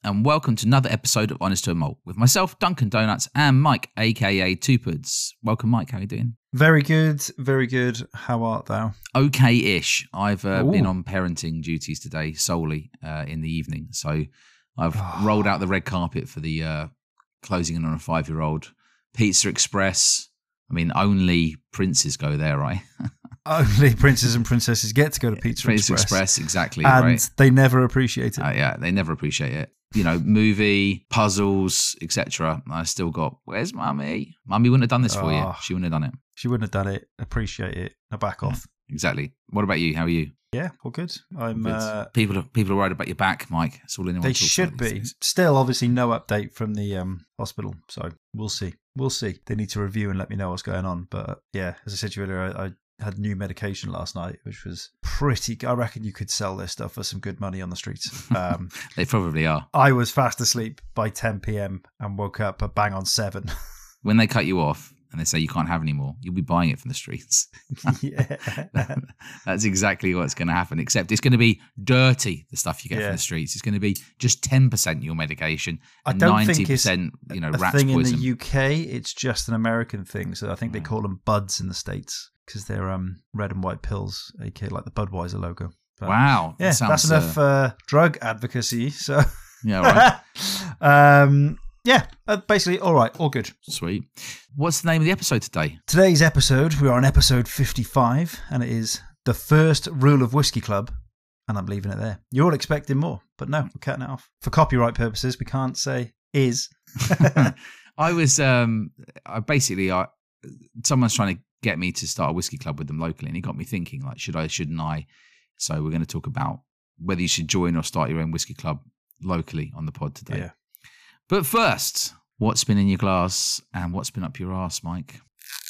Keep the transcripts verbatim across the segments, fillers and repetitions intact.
and welcome to another episode of Honest to a Malt with myself, Duncan Donuts, and Mike, aka Tupuds. Welcome, Mike. How are you doing? Very good, very good. How art thou? Okay-ish. I've uh, been on parenting duties today solely uh, in the evening, so I've oh. rolled out the red carpet for the uh, closing in on a five-year-old. Pizza Express. I mean, only princes go there, right? Only princes and princesses get to go to Pizza Pizza Express. Express, exactly. And right. they never appreciate it. Uh, yeah, they never appreciate it. You know, movie, puzzles, et cetera. I still got, where's Mummy? Mummy wouldn't have done this for oh, you. She wouldn't have done it. She wouldn't have done it. Appreciate it. Now back off. Yeah, exactly. What about you? How are you? Yeah, all good. I'm. Good. Uh, people are people are worried about your back, Mike. That's all anyone they talks should about be. these things. Still, obviously, no update from the um, hospital. So we'll see. We'll see. They need to review and let me know what's going on. But uh, yeah, as I said to you earlier, I, I had new medication last night, which was pretty. I reckon you could sell this stuff for some good money on the streets. Um, they probably are. I was fast asleep by ten p.m. and woke up at bang on seven. When they cut you off and they say you can't have any more, you'll be buying it from the streets. Yeah. That's exactly what's going to happen, except it's going to be dirty, the stuff you get yeah. from the streets. It's going to be just ten percent your medication I and don't ninety percent, think it's you know, a rat's thing poison. In the U K, it's just an American thing. So I think they Mm. call them buds in the States because they're um, red and white pills, aka like the Budweiser logo. But, wow. yeah, that sounds, that's enough uh, uh, drug advocacy. So yeah, right. um, yeah, uh, basically, all right, all good. Sweet. What's the name of the episode today? Today's episode, we're on episode fifty-five, and it is the first rule of Whiskey Club, and I'm leaving it there. You're all expecting more, but no, we're cutting it off. For copyright purposes, we can't say is. I was, um, I basically, I, someone's trying to get me to start a whiskey club with them locally, and it got me thinking, like, should I, shouldn't I? So we're going to talk about whether you should join or start your own whiskey club locally on the pod today. Yeah. But first, what's been in your glass and what's been up your arse, Mike?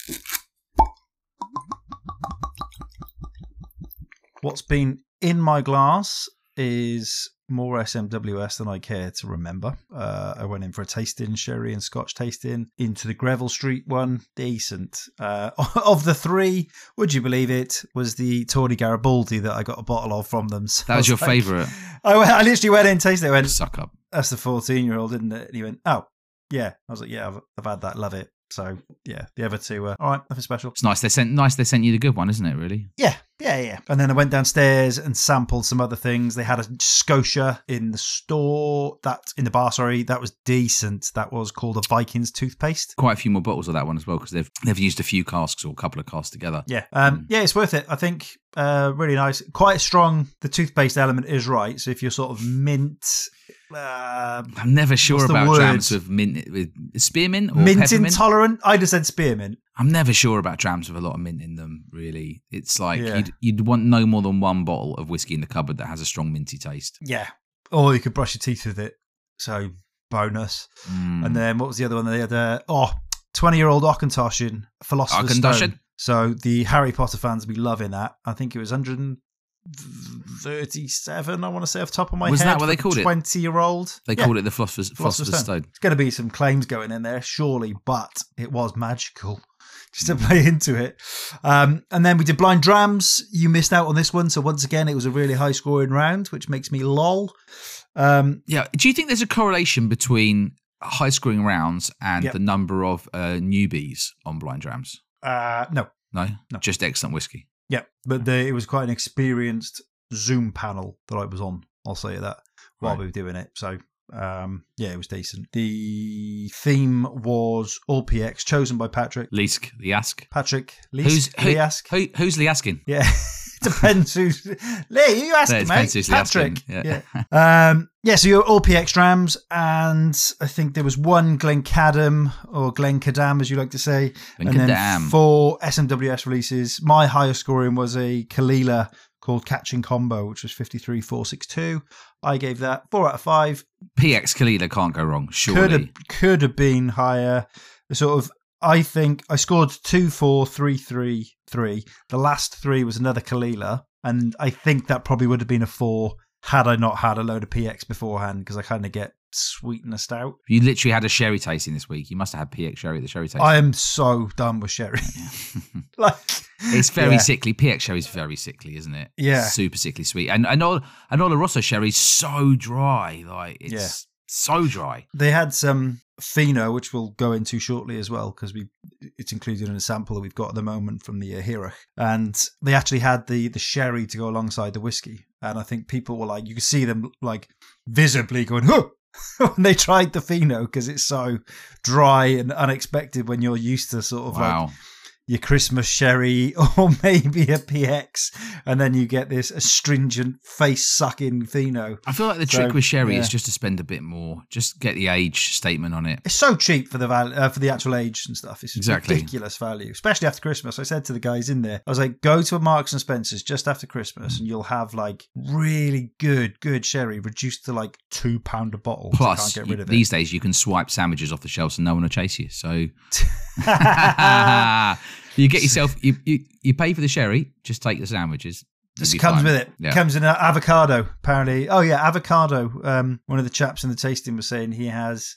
What's been in my glass is more S M W S than I care to remember. Uh, I went in for a tasting, sherry and scotch tasting, into the Greville Street one. Decent. Uh, of the three, would you believe it, was the Tawny Garibaldi that I got a bottle of from them. So That was your like, favourite? I, went, I literally went in, tasted it, went, Suck up. that's the fourteen-year-old, isn't it? And he went, oh, yeah. I was like, yeah, I've, I've had that, love it. So, yeah, the other two were, all right, nothing special. It's nice they sent nice they sent you the good one, isn't it, really? Yeah, yeah, yeah. And then I went downstairs and sampled some other things. They had a Scotia in the store, that in the bar, sorry, that was decent. That was called a Vikings toothpaste. Quite a few more bottles of that one as well, because they've they've used a few casks or a couple of casks together. Yeah, um, mm. yeah, it's worth it. I think uh, really nice. Quite strong. The toothpaste element is right. So if you're sort of mint... Uh, I'm never sure about word? drams with mint, with spearmint or mint peppermint. intolerant. I just said spearmint. I'm never sure about drams with a lot of mint in them. Really, it's like Yeah. you'd you'd want no more than one bottle of whiskey in the cupboard that has a strong minty taste. Yeah, or you could brush your teeth with it. So bonus. Mm. And then what was the other one? They had uh, oh, twenty-year-old Auchentoshan, Philosopher's Auchentoshan? Stone. So the Harry Potter fans will be loving that. I think it was one hundred thirty-seven, I want to say off the top of my Was head. that what they called it? twenty-year-old. They yeah. called it the Philosopher's, Philosopher's Stone. Stone. It's going to be some claims going in there, surely, but it was magical. Just to play into it. Um, and then we did blind drams. You missed out on this one. So once again, it was a really high scoring round, which makes me lol. Um, yeah. Do you think there's a correlation between high scoring rounds and yep. the number of uh, newbies on blind drams? Uh, no. no. No. Just excellent whiskey. Yeah. But the, it was quite an experienced Zoom panel that I was on. I'll say that while right. we were doing it. So Um, yeah, it was decent. The theme was all P X, chosen by Patrick. Leask, Liask. Patrick Leask. Who's, who, Liask. Who, who's Liaskin? Yeah. Depends who's... Lee, you asked, no, mate. Who's Patrick. Yeah. Yeah. um, yeah, so you're all P X drams, and I think there was one Glencadam, or Glencadam, as you like to say. Glencadam. And then four S M W S releases. My highest scoring was a Kalila called Catching Combo, which was fifty-three four sixty-two. I gave that four out of five. P X Kalila can't go wrong, surely. Could have, could have been higher. Sort of, I think I scored two, four, three, three, three. The last three was another Kalila, and I think that probably would have been a four had I not had a load of P X beforehand, because I kind of get sweetnessed out. You literally had a sherry tasting this week. You must have had P X sherry at the sherry tasting. I am so done with sherry. like, it's very yeah. sickly. P X sherry is very sickly, isn't it? Yeah. Super sickly sweet. And and all and Oloroso sherry is so dry. Like, it's yeah. So dry. They had some Fino, which we'll go into shortly as well, because we it's included in a sample that we've got at the moment from the uh, Hirach. And they actually had the the sherry to go alongside the whiskey. And I think people were like, you could see them like visibly going, huh! when they tried the Fino, because it's so dry and unexpected when you're used to sort of wow. like your Christmas sherry or maybe a P X, and then you get this astringent, face-sucking Fino. I feel like the so, trick with sherry yeah. is just to spend a bit more, just get the age statement on it. It's so cheap for the val- uh, for the actual age and stuff. It's exactly. ridiculous value, especially after Christmas. I said to the guys in there, I was like, go to a Marks and Spencer's just after Christmas, and you'll have like really good, good sherry reduced to like two pound a bottle. Plus, so can't get rid of you, these it. days you can swipe sandwiches off the shelves and no one will chase you. So. You get yourself, you, you you pay for the sherry, just take the sandwiches. This comes fine. with it. Yeah. Comes in an avocado, apparently. Oh, yeah, avocado. Um, one of the chaps in the tasting was saying he has,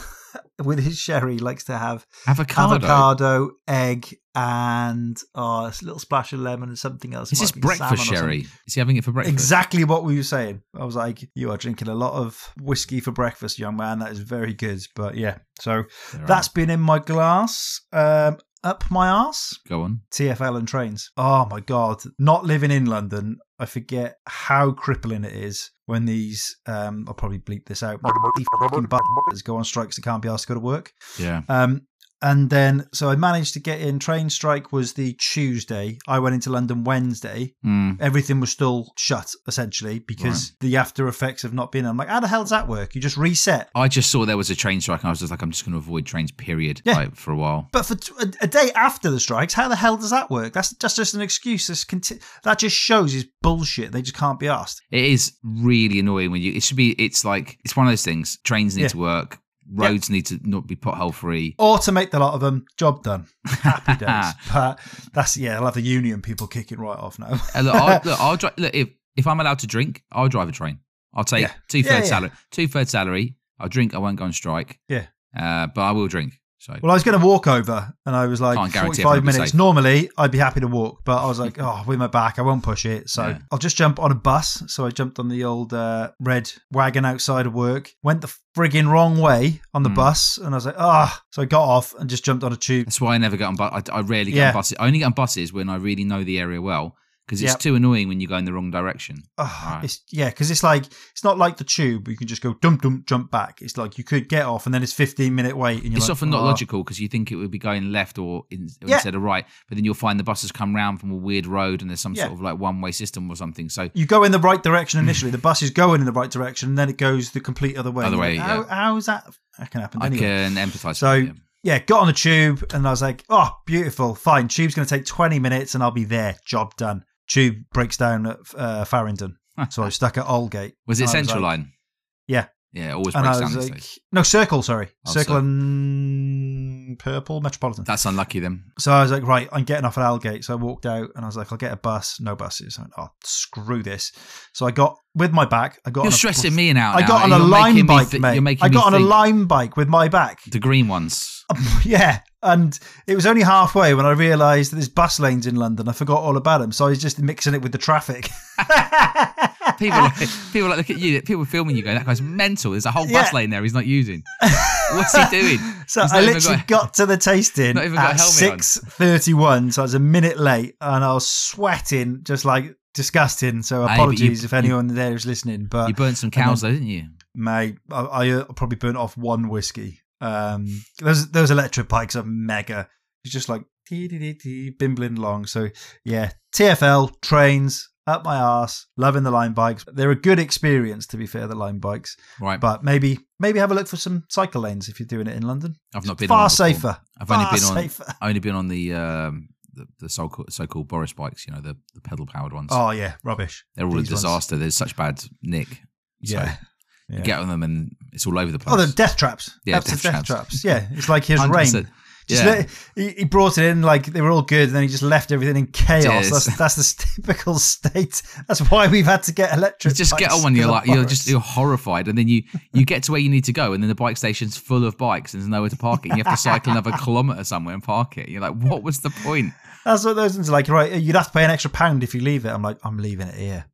with his sherry, likes to have avocado, avocado egg, and oh, a little splash of lemon and something else. Is this breakfast sherry? Is he having it for breakfast? Exactly what we were saying. I was like, you are drinking a lot of whiskey for breakfast, young man. That is very good. But yeah, so There that's are. been in my glass. Um, Up my arse. Go on. T F L and trains. Oh my God. Not living in London, I forget how crippling it is when these, um, I'll probably bleep this out, fucking butters go on strikes that can't be asked to go to work. Yeah. Um, and then, so I managed to get in. Train strike was the Tuesday. I went into London Wednesday. Mm. Everything was still shut, essentially, because right. the after effects of not being. I'm like, how the hell does that work? You just reset. I just saw there was a train strike, and I was just like, I'm just going to avoid trains, period, yeah. like, for a while. But for t- a, a day after the strikes, how the hell does that work? That's, that's just an excuse. That's conti- that just shows is bullshit. They just can't be asked. It is really annoying when you. It should be. It's like it's one of those things. Trains need yeah. to work. Roads yep. need to not be pothole free. Automate the lot of them. Job done. Happy days. But that's yeah. I'll have the union people kicking right off now. look, I'll, look, I'll dri- look, if if I'm allowed to drink, I'll drive a train. I'll take yeah. two thirds yeah, yeah. salary. Two thirds salary. I'll drink. I won't go on strike. Yeah. Uh, but I will drink. So. Well, I was going to walk over, and I was like, forty-five minutes. Safe. Normally, I'd be happy to walk, but I was like, oh, with my back, I won't push it. So yeah. I'll just jump on a bus. So I jumped on the old uh, red wagon outside of work, went the frigging wrong way on the mm. bus, and I was like, ah. Oh. So I got off and just jumped on a tube. That's why I never get on buses. I, I rarely get yeah. on buses. I only get on buses when I really know the area well. Because it's yep. too annoying when you go in the wrong direction. Oh, right. it's, yeah, because it's like, it's not like the tube where you can just go dump, dump, jump back. It's like you could get off and then it's fifteen minute wait. And you're it's like, often not oh. logical because you think it would be going left or, in, or yeah. instead of right. But then you'll find the buses come round from a weird road and there's some yeah. sort of like one way system or something. So you go in the right direction initially. The bus is going in the right direction and then it goes the complete other way. Other way, like, how, yeah. how is that? That can happen anyway. I can empathise so, with you. Yeah, got on the tube and I was like, oh, beautiful. Fine. Tube's going to take twenty minutes and I'll be there. Job done. Tube breaks down at uh, Farringdon. So I was stuck at Aldgate. Was it Central was like, Line? Yeah. Yeah, it always and breaks I down was these like, days. No, Circle, sorry. Oh, Circle so. and Purple, Metropolitan. That's unlucky then. So I was like, right, I'm getting off at Aldgate. So I walked out and I was like, I'll get a bus. No buses. I went, oh, screw this. So I got, with my back, I got You're on a, stressing me out I now. got on You're a Lime bike, th- mate. You're making I got me on think. a Lime bike with my back. The green ones. Yeah. And it was only halfway when I realised that there's bus lanes in London. I forgot all about them. So I was just mixing it with the traffic. people, like, people like look at you. People filming you going, that guy's mental. There's a whole yeah. bus lane there. He's not using. What's he doing? So He's I literally got, got to the tasting at six thirty-one. So I was a minute late and I was sweating, just like disgusting. So apologies hey, you, if anyone you, there is listening. But you burnt some cows then, though, didn't you? Mate, I, I uh, probably burnt off one whiskey. Um, those those electric bikes are mega. It's just like tee, tee, tee, tee, bimbling along. So yeah, T F L trains up my arse. Loving the Lime bikes. They're a good experience, to be fair. The Lime bikes, right? But maybe maybe have a look for some cycle lanes if you're doing it in London. I've not it's been far on safer. I've far only been on. safer. Only been on the um, the, the so-called, so-called Boris bikes. You know, the, the pedal powered ones. Oh yeah, rubbish. They're all These a disaster. Ones. There's such bad nick. So yeah. Yeah. You get on them and it's all over the place. Oh, the death traps. Yeah, That's death, the death traps. traps. Yeah, it's like his rain. Just yeah. let, he, he brought it in like they were all good, and then he just left everything in chaos. Yes. That's that's the typical state. That's why we've had to get electric. You just bikes get on when you're like Boris. you're just you're horrified, and then you you get to where you need to go, and then the bike station's full of bikes, and there's nowhere to park it. And you have to cycle another kilometre somewhere and park it. You're like, what was the point? That's what those ones are like. Right, you'd have to pay an extra pound if you leave it. I'm like, I'm leaving it here.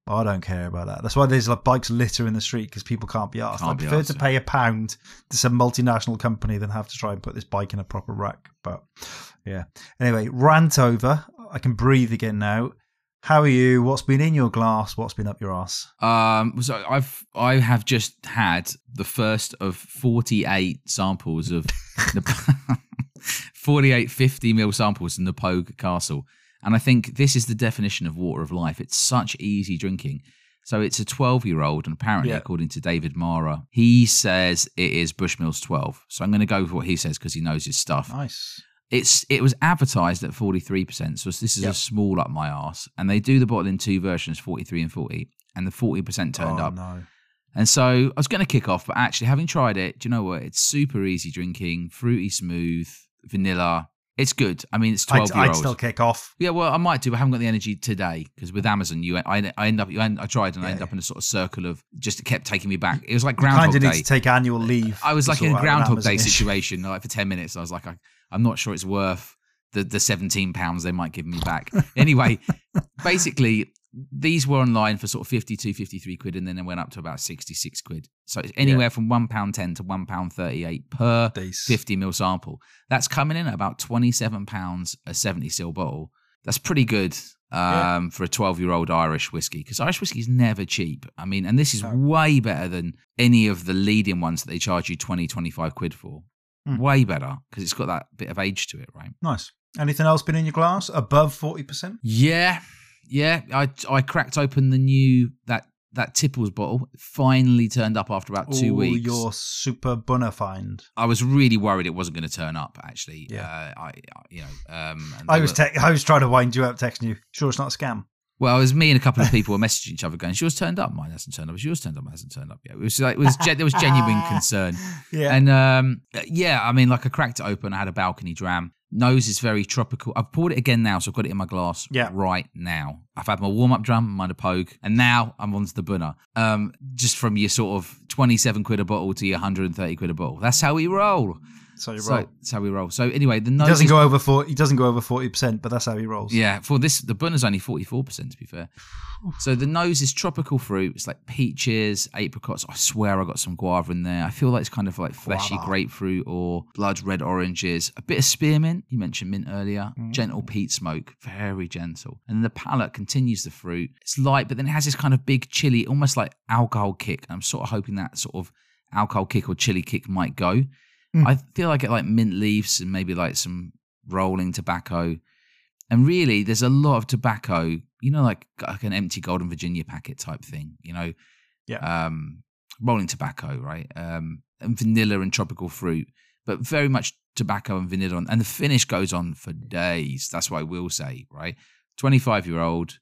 I don't care about that. That's why there's like bikes litter in the street because people can't be asked. I prefer to pay a pound to some multinational company than have to try and put this bike in a proper rack. But yeah. Anyway, rant over. I can breathe again now. How are you? What's been in your glass? What's been up your ass? Um, so I've I have just had the first of forty-eight samples of the forty-eight fifty mil samples in the Pogue Castle, and I think this is the definition of water of life. It's such easy drinking. So it's a twelve-year-old, and apparently, yeah. according to David Mara, he says it is Bushmills twelve. So I'm going to go with what he says because he knows his stuff. Nice. It's It was advertised at forty-three percent, so this is yep. a small up my arse. And they do the bottle in two versions, forty-three and forty, and the forty percent turned oh, up. No. And so I was going to kick off, but actually having tried it, do you know what? It's super easy drinking, fruity smooth, vanilla. It's good. I mean, it's twelve-year-old. I'd, I'd still kick off. Yeah, well, I might do, but I haven't got the energy today because with Amazon, you, I, I end up, you end, I tried and yeah, I end up in a sort of circle of just it kept taking me back. It was like Groundhog Day. You kind of need need to take annual leave. I was like in a Groundhog Day situation, like for ten minutes. I was like, I, I'm not sure it's worth the the seventeen pounds they might give me back. Anyway, basically, these were online for sort of fifty-two, fifty-three quid, and then they went up to about sixty-six quid. So it's anywhere yeah. from one pound ten to one pound thirty-eight per Days. fifty mil sample. That's coming in at about twenty-seven pounds a seventy sil bottle. That's pretty good um, yeah. for a twelve-year-old Irish whiskey, because Irish whiskey is never cheap. I mean, and this is no. way better than any of the leading ones that they charge you twenty, twenty-five quid for. Mm. Way better, because it's got that bit of age to it, right? Nice. Anything else been in your glass above forty percent? Yeah. Yeah, I I cracked open the new, that that Tipples bottle. It finally turned up after about two Ooh, weeks. Your super bunna find. I was really worried it wasn't going to turn up, actually. Yeah. Uh, I, you know, um, I was were, te- I was trying to wind you up, texting you. Sure it's not a scam? Well, it was me and a couple of people were messaging each other going, yours turned up, mine hasn't turned up. Yours turned up, mine hasn't turned up yet. It was like, it was there was genuine concern. Yeah. And um, yeah, I mean, like I cracked it open. I had a balcony dram. Nose is very tropical. I've poured it again now, so I've got it in my glass yeah. right now. I've had my warm-up drum, mine a Pogue, and now I'm on to the Bunna. Um, just from your sort of twenty-seven quid a bottle to your one hundred thirty quid a bottle. That's how we roll. That's how you so, roll. That's how we roll. So anyway, the nose he doesn't is, go over forty. He doesn't go over forty percent, but that's how he rolls. Yeah, for this, the Bunna's only forty-four percent to be fair. So the nose is tropical fruit. It's like peaches, apricots. I swear I got some guava in there. I feel like it's kind of like fleshy guava. Grapefruit or blood red oranges. A bit of spearmint. You mentioned mint earlier. Mm. Gentle peat smoke. Very gentle. And then the palate continues the fruit. It's light, but then it has this kind of big chili, almost like alcohol kick. I'm sort of hoping that sort of alcohol kick or chili kick might go. Mm. I feel like it like mint leaves and maybe like some rolling tobacco. And really, there's a lot of tobacco, you know, like, like an empty Golden Virginia packet type thing, you know, yeah, um, rolling tobacco, right? Um, and vanilla and tropical fruit, but very much tobacco and vanilla. And the finish goes on for days. That's what I will say, right? twenty-five-year-old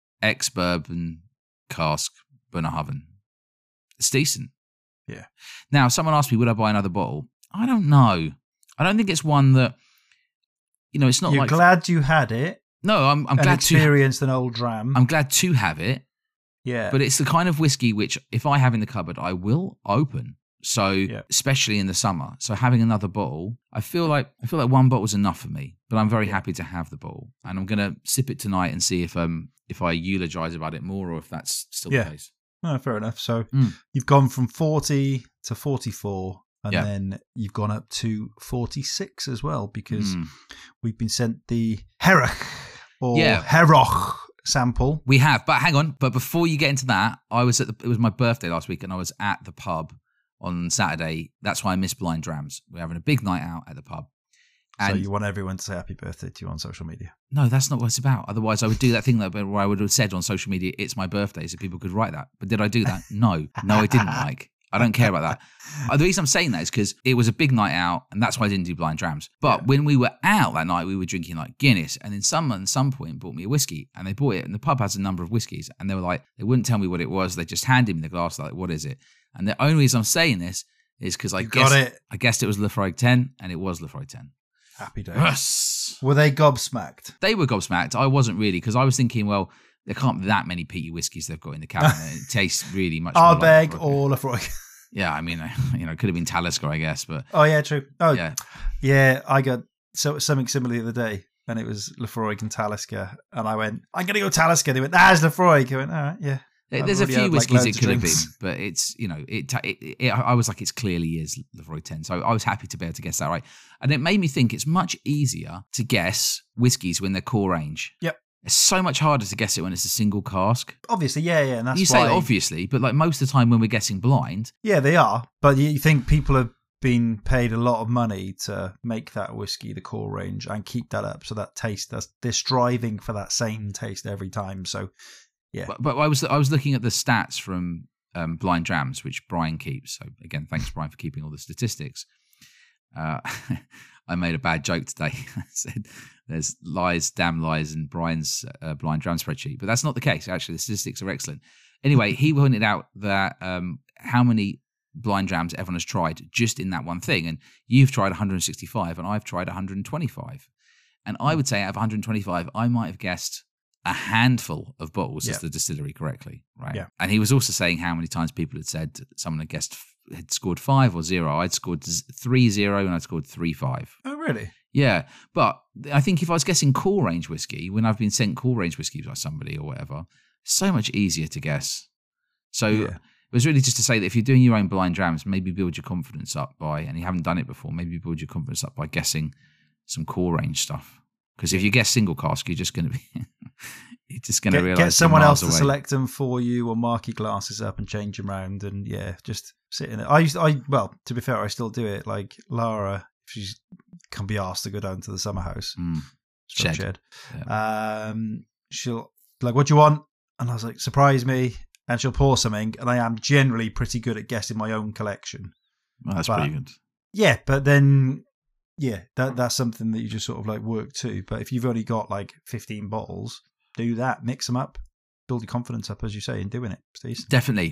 ex-bourbon cask Bunnahabhain. It's decent. Yeah. Now, someone asked me, would I buy another bottle? I don't know. I don't think it's one that, you know, it's not You're like... You're glad you had it. No, I'm, I'm and glad experienced to... an old dram. I'm glad to have it. Yeah. But it's the kind of whiskey which, if I have in the cupboard, I will open. So, yeah. especially in the summer. So having another bottle, I feel like I feel like one bottle's enough for me. But I'm very yeah. happy to have the bottle. And I'm going to sip it tonight and see if um if I eulogize about it more or if that's still yeah. the case. No, fair enough. So mm. you've gone from forty to forty-four. And yeah. then you've gone up to forty-six as well, because mm. we've been sent the Herach or yeah. Heroch sample. We have, but hang on. But before you get into that, I was at the, it was my birthday last week, and I was at the pub on Saturday. That's why I missed Blind Drams. We're having a big night out at the pub. And so you want everyone to say happy birthday to you on social media? No, that's not what it's about. Otherwise, I would do that thing that where I would have said on social media, "It's my birthday," so people could write that. But did I do that? No, no, I didn't. Like. I don't care about that. Uh, the reason I'm saying that is because it was a big night out, and that's why I didn't do Blind Drams. But yeah. when we were out that night, we were drinking like Guinness, and then someone at some point bought me a whiskey, and they bought it, and the pub has a number of whiskies, and they were like, they wouldn't tell me what it was. They just handed me the glass, like, what is it? And the only reason I'm saying this is because I you guessed got it. I guessed it was Laphroaig ten, and it was Laphroaig ten. Happy days. Yes. Were they gobsmacked? They were gobsmacked. I wasn't really, because I was thinking, well, there can't be that many peaty whiskies they've got in the cabinet. It tastes really much more Ardbeg like or Laphroaig. Yeah, I mean, you know, it could have been Talisker, I guess, but oh yeah, true. Oh yeah, yeah. I got so something similar the other day, and it was Laphroaig and Talisker, and I went, "I'm gonna go Talisker." They went, "That's Laphroaig." I went, "All right, yeah, There's a few whiskies it could have been, but it's, you know, it, it, it. I was like, it's clearly is Lefroy ten. So I was happy to be able to guess that right. And it made me think it's much easier to guess whiskies when they're core range. Yep. It's so much harder to guess it when it's a single cask. Obviously, yeah, yeah. And that's you why, say obviously, but like most of the time when we're guessing blind. Yeah, they are. But you think people have been paid a lot of money to make that whiskey the core range and keep that up. So that taste, that's, they're striving for that same taste every time. So, yeah. But, but I was I was looking at the stats from um, Blind Drams, which Brian keeps. So again, thanks Brian for keeping all the statistics. Uh, I made a bad joke today. I said there's lies, damn lies in Brian's uh, Blind Dram spreadsheet, but that's not the case. Actually, the statistics are excellent. Anyway, he pointed out that um, how many blind drams everyone has tried just in that one thing, and you've tried one hundred sixty-five, and I've tried one hundred twenty-five. And I would say out of one hundred twenty-five, I might have guessed a handful of bottles yeah. as the distillery correctly, right? Yeah. And he was also saying how many times people had said someone had guessed had scored five or zero. I'd scored three zero and I'd scored three five. Oh, really? Yeah, but I think if I was guessing core range whiskey, when I've been sent core range whiskey by somebody or whatever, so much easier to guess. So yeah. It was really just to say that if you're doing your own blind drams, maybe build your confidence up by, and you haven't done it before, maybe build your confidence up by guessing some core range stuff. Because if you guess single cask, you're just going to be, you're just going to realise. Get someone else to away. select them for you, or mark your glasses up and change them around, and yeah, just sit in it. I used, to, I well, to be fair, I still do it. Like Lara, she can be asked to go down to the summer house, mm. shed. shed. Yeah. Um, she'll like, what do you want? And I was like, surprise me, and she'll pour something, and I am generally pretty good at guessing my own collection. Well, that's but, pretty good. Yeah, but then. Yeah, that that's something that you just sort of like work to. But if you've only got like fifteen bottles, do that, mix them up, build your confidence up, as you say, in doing it, Steve. Definitely.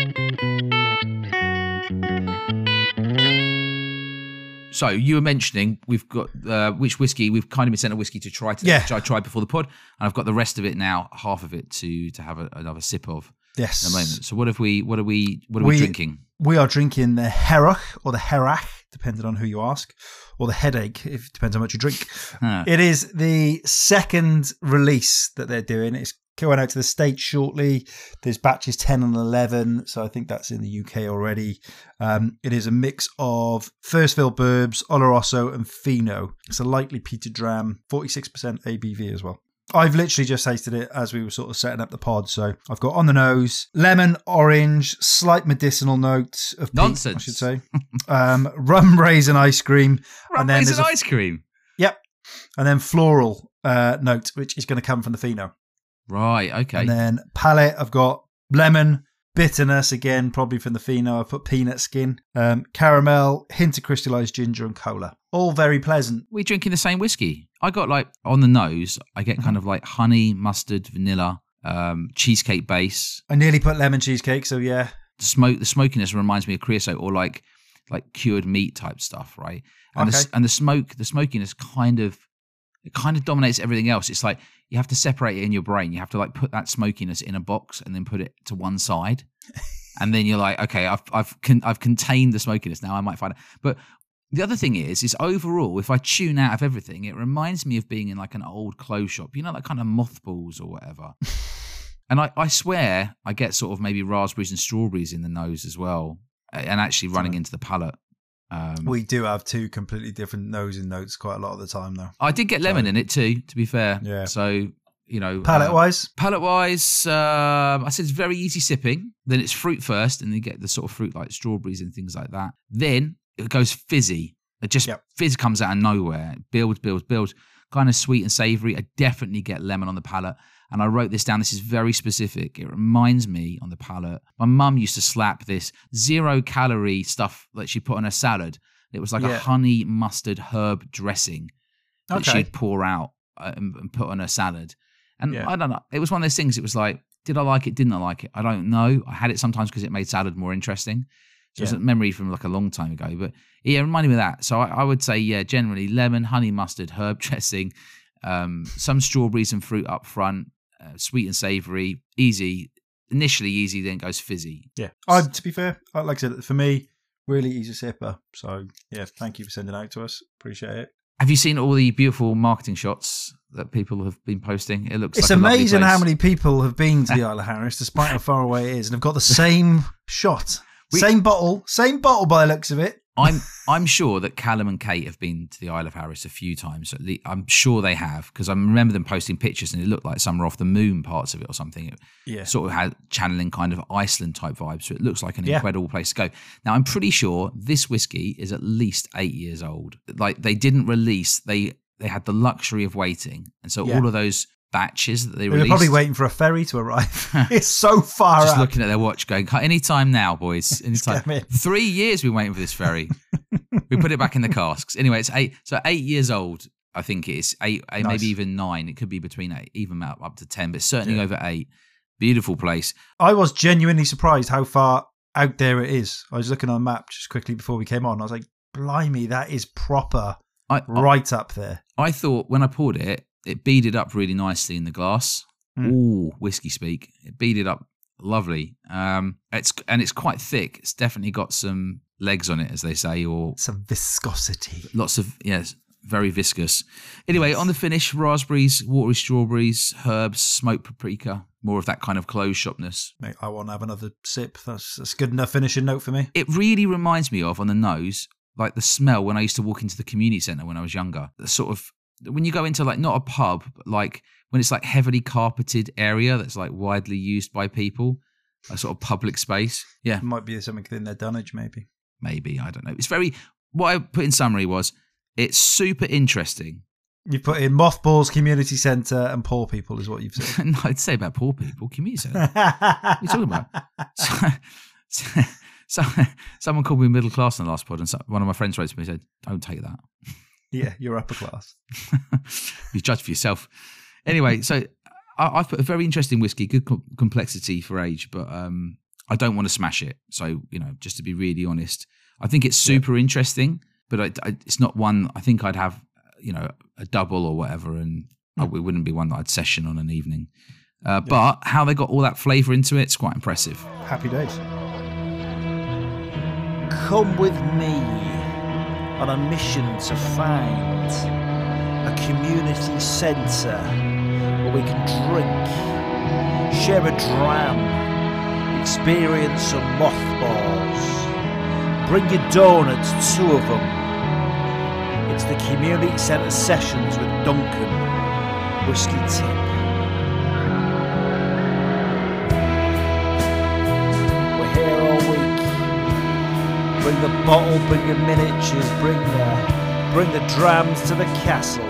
So you were mentioning we've got uh, which whiskey we've kind of been sent a whiskey to try today, yeah. which I tried before the pod, and I've got the rest of it now, half of it to to have a, another sip of. Yes. In a moment. So what have we? What are we? What are we, we drinking? We are drinking the Heroch or the Herach, depending on who you ask, or the Headache, if it depends how much you drink. Huh. It is the second release that they're doing. It's going out to the States shortly. There's batches ten and eleven, so I think that's in the U K already. Um, it is a mix of first fill Burbs, Oloroso, and Fino. It's a lightly peated dram, forty-six percent A B V as well. I've literally just tasted it as we were sort of setting up the pod. So I've got on the nose, lemon, orange, slight medicinal note of nonsense, peat, I should say. um, rum raisin ice cream. Rum and then raisin a, ice cream? Yep. And then floral uh, note, which is going to come from the Fino. Right, okay. And then palate, I've got lemon, bitterness, again, probably from the Fino. I've put peanut skin, um, caramel, hint of crystallized ginger and cola. All very pleasant. We're drinking the same whiskey. I got like on the nose, I get kind of like honey, mustard, vanilla, um, cheesecake base. I nearly put lemon cheesecake, so yeah. The smoke, the smokiness reminds me of creosote or like like cured meat type stuff, right? And okay. the, and the smoke, the smokiness kind of it kind of dominates everything else. It's like you have to separate it in your brain. You have to like put that smokiness in a box and then put it to one side, and then you're like, okay, I've I've con- I've contained the smokiness. Now I might find it, but. The other thing is, is overall, if I tune out of everything, it reminds me of being in like an old clothes shop, you know, like kind of mothballs or whatever. And I, I swear I get sort of maybe raspberries and strawberries in the nose as well, and actually running into the palate. Um, we do have two completely different nose and notes quite a lot of the time, though. I did get lemon so, in it too, to be fair. Yeah. So, you know. Palate-wise? Uh, palate-wise, um, I said it's very easy sipping. Then it's fruit first, and you get the sort of fruit like strawberries and things like that. Then it goes fizzy. It just yep. fizz comes out of nowhere. It builds, builds, builds. Kind of sweet and savoury. I definitely get lemon on the palate. And I wrote this down. This is very specific. It reminds me on the palate. My mum used to slap this zero calorie stuff that she put on her salad. It was like yeah. a honey mustard herb dressing that okay. she'd pour out and, and put on her salad. And yeah. I don't know. It was one of those things. It was like, did I like it? Didn't I like it? I don't know. I had it sometimes because it made salad more interesting. So yeah. it's a memory from like a long time ago. But yeah, it reminded me of that. So I, I would say, yeah, generally lemon, honey mustard, herb dressing, um, some strawberries and fruit up front, uh, sweet and savoury, easy. Initially easy, then goes fizzy. Yeah. I, to be fair, like I said, for me, really easy sipper. So yeah, thank you for sending it out to us. Appreciate it. Have you seen all the beautiful marketing shots that people have been posting? It looks it's like amazing a lovely place. how many people have been to the Isle of Harris, despite how far away it is, and have got the same shot. We, same bottle, same bottle by the looks of it. I'm I'm sure that Callum and Kate have been to the Isle of Harris a few times. At least, I'm sure they have, because I remember them posting pictures and it looked like some were off the moon parts of it or something. It yeah. sort of had channeling kind of Iceland type vibes. So it looks like an yeah. incredible place to go. Now, I'm pretty sure this whiskey is at least eight years old. Like they didn't release, they they had the luxury of waiting. And so yeah. all of those batches that they, they released. They're probably waiting for a ferry to arrive. It's so far Just up. looking at their watch going, any time now, boys. Any time. Three years we've been waiting for this ferry. We put it back in the casks. Anyway, it's eight. So eight years old, I think it is. Eight, eight nice. Maybe even nine. It could be between eight, even up, up to ten, but certainly yeah. over eight. Beautiful place. I was genuinely surprised how far out there it is. I was looking on a map just quickly before we came on. I was like, blimey, that is proper I, right I, up there. I thought when I poured it, it beaded up really nicely in the glass. Mm. Ooh, whiskey speak. It beaded up lovely. Um, it's and it's quite thick. It's definitely got some legs on it, as they say, or some viscosity. Lots of yes, very viscous. Anyway, on the finish, raspberries, watery strawberries, herbs, smoked paprika, more of that kind of closed shopness. Mate, I want to have another sip. That's that's good enough finishing note for me. It really reminds me of on the nose, like the smell when I used to walk into the community centre when I was younger. The sort of when you go into like not a pub, but like when it's like heavily carpeted area that's like widely used by people, a sort of public space. Yeah, it might be something in their dunnage, maybe. Maybe, I don't know. It's very, what I put in summary was, it's super interesting. You put in mothballs, community centre, and poor people is what you've said. No, I'd say about poor people, community centre. What are you talking about? So, so, so, someone called me middle class in the last pod, and so, one of my friends wrote to me and said, don't take that. Yeah, you're upper class. You judge for yourself. Anyway, so I, I've put a very interesting whiskey, good co- complexity for age, but um, I don't want to smash it. So, you know, just to be really honest, I think it's super yeah. interesting, but I, I, it's not one I think I'd have, you know, a double or whatever, and mm. I, it wouldn't be one that I'd session on an evening. Uh, yeah. But how they got all that flavour into it, it's quite impressive. Happy days. Come with me on a mission to find a community centre where we can drink, share a dram, experience some mothballs, bring your donuts, two of them. It's the Community Centre Sessions with Duncan, Whiskey Tip. We're here all week. Bring the bottle, bring your miniatures, bring the, bring the drams to the castle.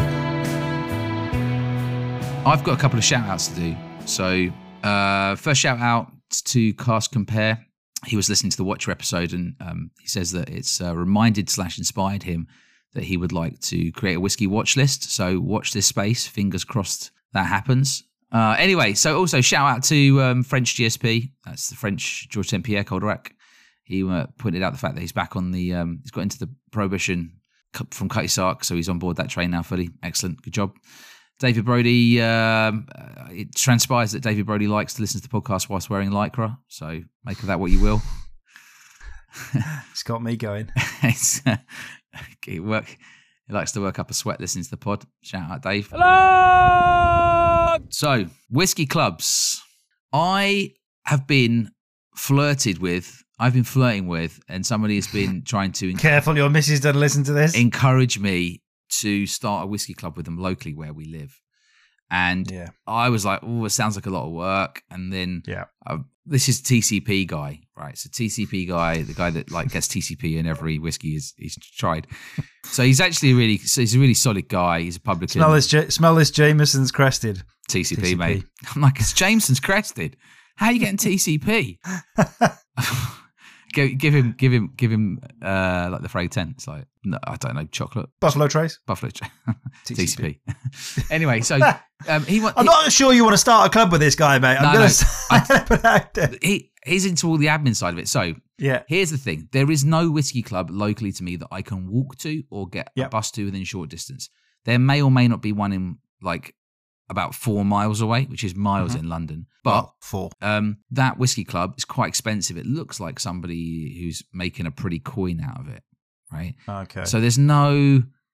I've got a couple of shout outs to do. So, uh, first shout out to Cast Compare. He was listening to the Watcher episode, and um, he says that it's uh, reminded slash inspired him that he would like to create a whiskey watch list. So watch this space. Fingers crossed that happens. Uh, anyway, so also shout out to um, French G S P. That's the French Georges Saint Pierre Colderac. He uh, pointed out the fact that he's back on the, um, he's got into the Prohibition from Cutty Sark, so he's on board that train now fully. Excellent. Good job. David Brody, um, it transpires that David Brody likes to listen to the podcast whilst wearing Lycra, so make of that what you will. It's got me going. it's, uh, he, work, he likes to work up a sweat listening to the pod. Shout out, Dave. Hello! So, whiskey clubs. I have been flirted with, I've been flirting with, and somebody has been trying to... Careful, your missus doesn't listen to this. Encourage me to start a whiskey club with them locally where we live. And yeah. I was like, oh, it sounds like a lot of work. And then yeah. uh, this is T C P guy, right? So T C P guy, the guy that like gets T C P in every whiskey he's, he's tried. So he's actually really, so he's a really solid guy. He's a publican. Smell this, J- smell this Jameson's crested. T C P, T C P, mate. I'm like, it's Jameson's crested. How are you getting T C P? Give, give him, give him, give him, uh, like the Frey ten. It's like, no, I don't know, chocolate. Buffalo Trace? Buffalo Trace. T C P. T C P. Anyway, so um, he. I'm he, not sure you want to start a club with this guy, mate. I'm no, going no, to put out there. He he's into all the admin side of it. So yeah, here's the thing: there is no whiskey club locally to me that I can walk to or get yep. a bus to within short distance. There may or may not be one in like about four miles away, which is miles mm-hmm. in London. But well, four. Um, that whiskey club is quite expensive. It looks like somebody who's making a pretty coin out of it, right? Okay. So there's no,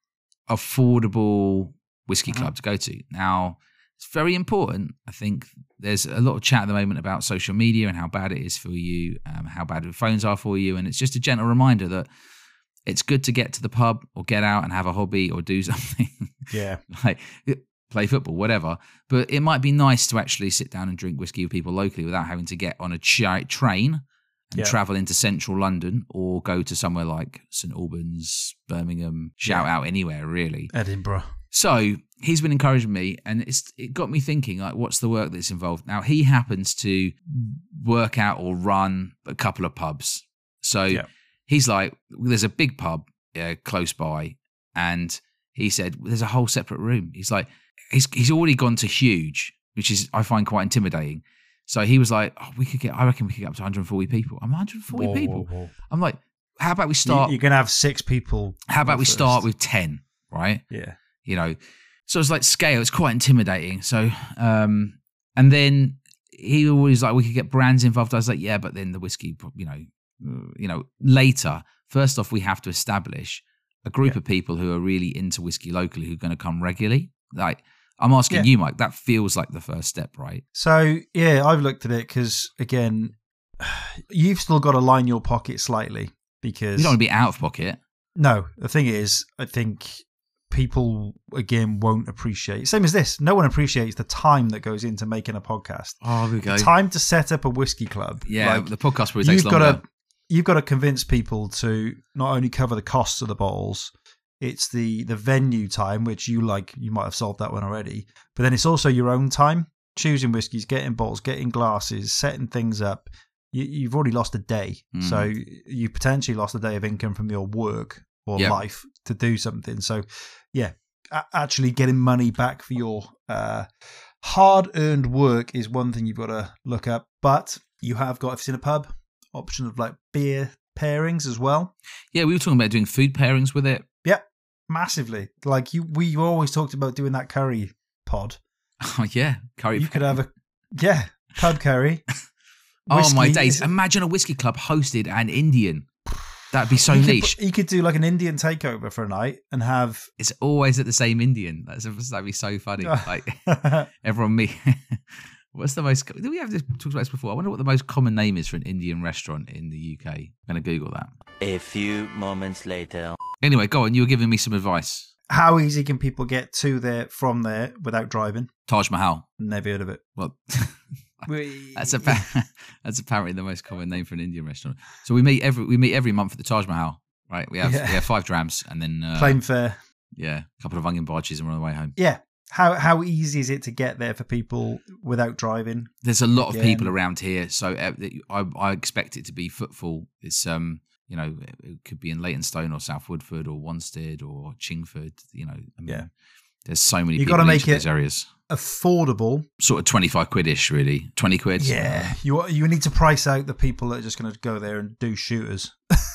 affordable whiskey Mm-hmm. club to go to. Now, it's very important. I think there's a lot of chat at the moment about social media and how bad it is for you, um, how bad the phones are for you. And it's just a gentle reminder that it's good to get to the pub or get out and have a hobby or do something. Yeah. Like play football, whatever. But it might be nice to actually sit down and drink whiskey with people locally without having to get on a ch- train and Yeah. travel into central London or go to somewhere like St Albans, Birmingham, shout Yeah. out anywhere, really. Edinburgh. So he's been encouraging me, and it's it got me thinking, like, what's the work that's involved? Now, he happens to work out or run a couple of pubs. So Yeah. he's like, there's a big pub uh, close by, and he said, there's a whole separate room. He's like, he's he's already gone to huge, which is, I find quite intimidating. So he was like, oh, we could get, I reckon we could get up to one hundred forty people. I'm one hundred forty Whoa, people. whoa, whoa. I'm like, how about we start, You, you're going to have six people. how about we first. start with ten, right? Yeah. You know, so it's like scale, it's quite intimidating. So, um, and then he always like, we could get brands involved. I was like, yeah, but then the whiskey, you know, you know, later, first off, we have to establish a group Yeah. of people who are really into whiskey locally, who are going to come regularly. Like, I'm asking Yeah. you, Mike, that feels like the first step, right? So, yeah, I've looked at it because, again, you've still got to line your pocket slightly because. You don't want to be out of pocket. No, the thing is, I think people, again, won't appreciate. Same as this. No one appreciates the time that goes into making a podcast. Oh, here we go. The time to set up a whiskey club. Yeah, Like, the podcast probably takes you've got longer. to you've got to convince people to not only cover the costs of the bottles, it's the the venue time, which you like. You might have solved that one already, but then it's also your own time choosing whiskies, getting bottles, getting glasses, setting things up. You, you've already lost a day, Mm. so you potentially lost a day of income from your work or Yep. life to do something. So, yeah, a- actually getting money back for your uh, hard-earned work is one thing you've got to look up. But you have got, if it's in a pub, option of like beer pairings as well. Yeah, we were talking about doing food pairings with it. Yep, massively. Like you, we always talked about doing that curry pod. Oh, yeah. Curry. You could have a yeah pub curry. Oh, my Whiskey days. is- Imagine a whiskey club hosted an Indian. That'd be so you niche. Could, you could do like an Indian takeover for a night and have It's always at the same Indian. That's that'd be so funny. Like everyone me. What's the most? Did we have this talked about this before? I wonder what the most common name is for an Indian restaurant in the U K. I'm gonna Google that. A few moments later. Anyway, go on. You were giving me some advice. how easy can people get to there from there without driving? Taj Mahal. Never heard of it. Well, that's a that's apparently the most common name for an Indian restaurant. So we meet every we meet every month at the Taj Mahal. Right? We have Yeah. we have five drams and then uh, Plain fare. yeah, a couple of onion barges and we're on the way home. Yeah. How how easy is it to get there for people without driving? There's a lot of Again. people around here, so uh, I, I expect it to be footfall. It's um, you know, it could be in Leytonstone or South Woodford or Wanstead or Chingford. You know, I mean, Yeah. there's so many You people gotta in make each of it- those areas. Affordable. Sort of twenty-five quid-ish, really. twenty quid. Yeah. You you need to price out the people that are just going to go there and do shooters.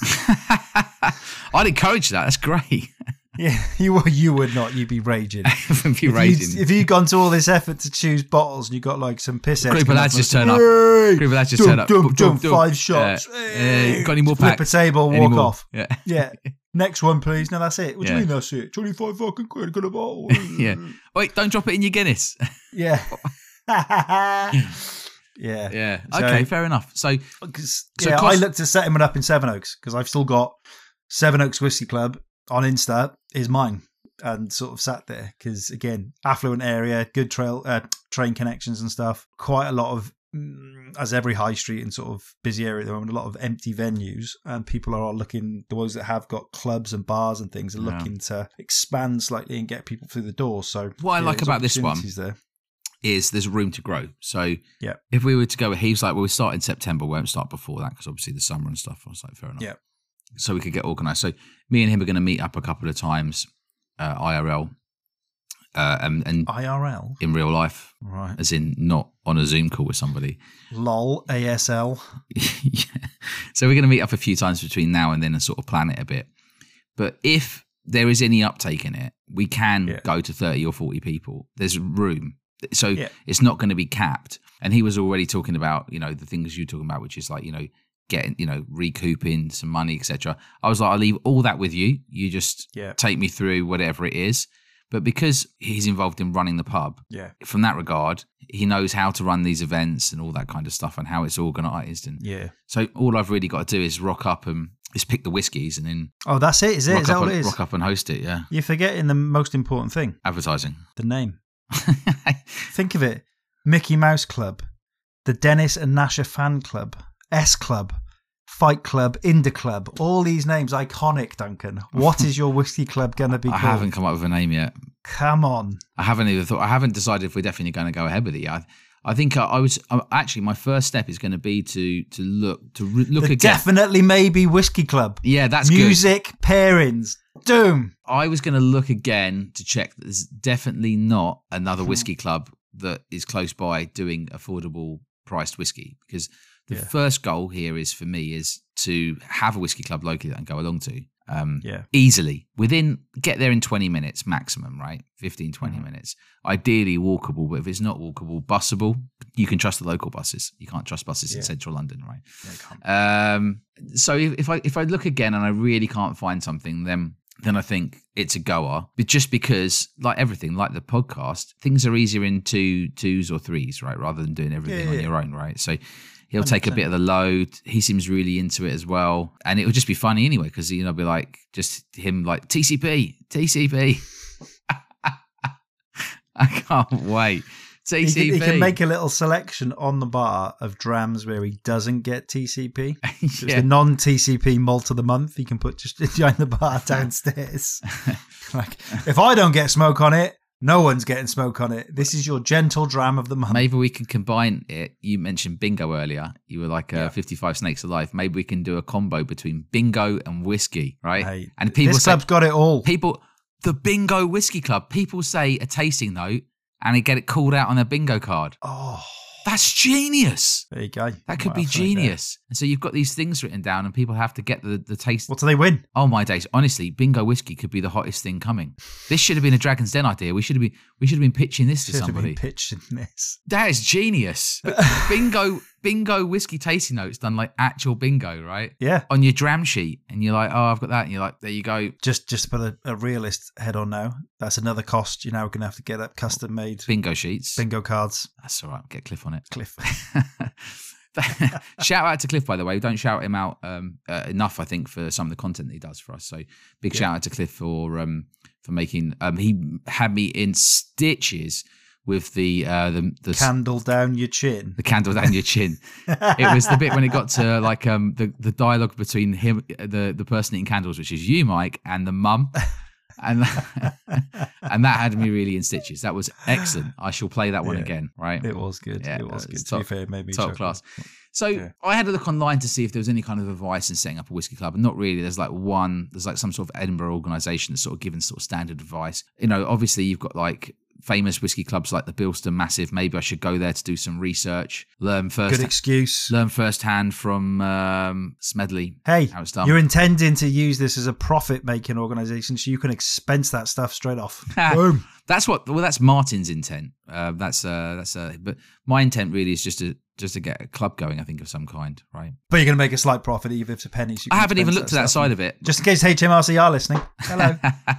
I'd encourage that. That's great. Yeah, you you would not. You'd be raging. Would be If raging. you'd, if you'd gone to all this effort to choose bottles and you got like some piss Group of lads just turn up. Hey, Group of lads just dum, turn up. dum, Boom, dum, boom, boom. five shots. Uh, Hey. uh, got any more Flip packs? a table, Any walk more? off. Yeah. Yeah. Next one, please. No, that's it. What do Yeah. you mean that's it? twenty-five fucking quid, got a bottle. Yeah. Wait, don't drop it in your Guinness. Yeah. yeah. Yeah. So- Okay, fair enough. So 'Cause, So yeah, cost- I looked at setting one up in Seven Oaks because I've still got Seven Oaks Whiskey Club on Insta is mine and sort of sat there because, again, affluent area, good trail uh, train connections and stuff. Quite a lot of, mm, as every high street and sort of busy area at the moment, a lot of empty venues and people are looking, the ones that have got clubs and bars and things are Yeah. looking to expand slightly and get people through the door. So What I like there's about this one- opportunities there. is there's room to grow. So Yeah. if we were to go, he was like, well, we start in September. We won't start before that because obviously the summer and stuff. I was like, fair enough. Yeah. So we could get organised. So me and him are going to meet up a couple of times, uh, I R L, uh, and, and I R L. in real life, Right. as in not on a Zoom call with somebody. LOL. A S L. Yeah. So we're going to meet up a few times between now and then and sort of plan it a bit. But if there is any uptake in it, we can Yeah. go to thirty or forty people. There's room. So Yeah. it's not going to be capped. And he was already talking about, you know, the things you're talking about, which is like, you know, getting, you know, recouping some money, et cetera. I was like, I'll leave all that with you. You just Yeah. take me through whatever it is. But because he's involved in running the pub, Yeah. from that regard, he knows how to run these events and all that kind of stuff and how it's organised. And Yeah. so all I've really got to do is rock up and just pick the whiskies and then Oh, that's it, is it? rock, Is that up what and, it is? rock up and host it. Yeah, You're forgetting the most important thing, advertising. the name. Think of it. Mickey Mouse Club, the Dennis and Nasha Fan Club, S Club, Fight Club, Inda Club, all these names, iconic, Duncan. What is your whiskey club going to be I called? haven't come up with a name yet. Come on. I haven't even thought. I haven't decided if we're definitely going to go ahead with it yet. I, I think I, I was I, actually my first step is going to be to to look to re, look The again. Definitely Maybe Whiskey Club. Yeah, that's good. Music pairings. Doom. I was going to look again to check that there's definitely not Hmm. another whiskey club that is close by doing affordable priced whiskey, because the Yeah. first goal here is for me is to have a whiskey club locally that I can go along to. Um, Yeah. easily within get there in twenty minutes maximum, right? fifteen, twenty Mhm. minutes. Ideally walkable, but if it's not walkable, busable. You can trust the local buses. You can't trust buses Yeah. in central London, right? Yeah, come Um, so if, if I if I look again and I really can't find something, then then I think it's a goer. But just because, like everything, like the podcast, things are easier in two twos or threes, right? Rather than doing everything Yeah, on yeah. your own, right? So he'll one hundred take a percent. bit of the load. He seems really into it as well, and it would just be funny anyway because you know, be like just him like T C P, T C P. I can't wait. T He C P. can, he can make a little selection on the bar of drams where he doesn't get T C P. So it's Yeah. the non-T C P malt of the month he can put just behind the bar downstairs. Like, if I don't get smoke on it, no one's getting smoke on it. This is your gentle dram of the month. Maybe we can combine it. You mentioned bingo earlier. You were like uh, Yeah. fifty-five Snakes Alive. Maybe we can do a combo between bingo and whiskey, right? Hey, and people this say, club's got it all. people, the bingo whiskey club. People say a tasting note and they get it called out on their bingo card. Oh, That's genius. there you go. That could Might be have something there. genius. And so you've got these things written down, and people have to get the the taste. What do they win? Oh my days! Honestly, bingo whiskey could be the hottest thing coming. This should have been a Dragon's Den idea. We should have been we should have been pitching this to Should have somebody. been pitched in this. That is genius. But bingo, bingo whiskey tasting notes done like actual bingo, right? Yeah. On your dram sheet, and you're like, oh, I've got that, and you're like, there you go, Just just to put a, a realist head on now. That's another cost. You're now going to have to get up custom made bingo sheets. bingo cards. That's all right. Get Cliff on it. Cliff. Shout out to Cliff, by the way. We don't shout him out um, uh, enough, I think, for some of the content that he does for us. So big Yeah. shout out to Cliff for um, for making. Um, he had me in stitches with the uh, the the, Candle down your chin. the candle down your chin. It was the bit when it got to like um the, the dialogue between him, the the person eating candles, which is you, Mike, and the mum, and and that had me really in stitches. That was excellent. I shall play that one Yeah. again. Right, It was good. Yeah, it was uh, good. it's To be top- fair, it made me top chuckle. class. So Yeah. I had a look online to see if there was any kind of advice in setting up a whiskey club, and not really. There's like one. There's like some sort of Edinburgh organisation that's sort of given sort of standard advice. You know, obviously you've got like famous whiskey clubs like the Bilston Massive. Maybe I should go there to do some research, learn first. Good excuse. learn firsthand from um, Smedley Hey, how it's done. you're intending to use this as a profit-making organisation, so you can expense that stuff straight off. Boom. That's what. Well, that's Martin's intent. Uh, that's uh, that's uh, but my intent really is just to just to get a club going. I think of some kind, right? But you're going to make a slight profit, even if it's a penny. So you I can haven't even expense looked at that stuff. side of it. Just in case H M R C are listening. Hello.